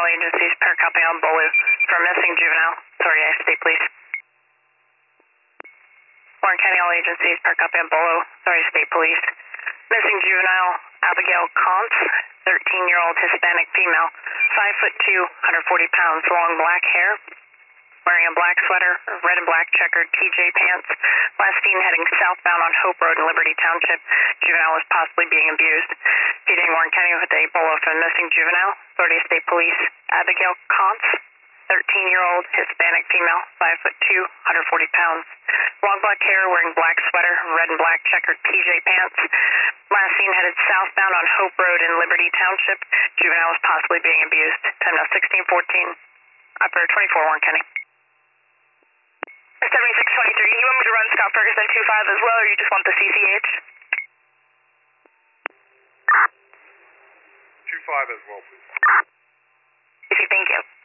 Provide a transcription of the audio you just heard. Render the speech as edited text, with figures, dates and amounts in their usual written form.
all agencies, per copy on Bolu for missing juvenile. Authority State Police. Warren County, all agencies, per copy on Bolu. Authority State Police. Missing juvenile, Abigail Contz, 13-year-old Hispanic female, 5'2", 140 pounds, long black hair, wearing a black sweater, red and black checkered TJ pants. Last seen heading southbound on Hope Road in Liberty Township. Juvenile was possibly being abused. Feeding Warren County with a BOLO for missing juvenile. Authority State Police. Abigail Contz, 13-year-old Hispanic female, 5'2", 140 pounds. Long black hair, wearing black sweater, red and black checkered TJ pants. Last seen headed southbound on Hope Road in Liberty Township. Juvenile was possibly being abused. Time now 16:14. Operator 24, Warren County. 7623, you want me to run Scott Ferguson 25 as well, or you just want the CCH? 25 as well, please. Thank you.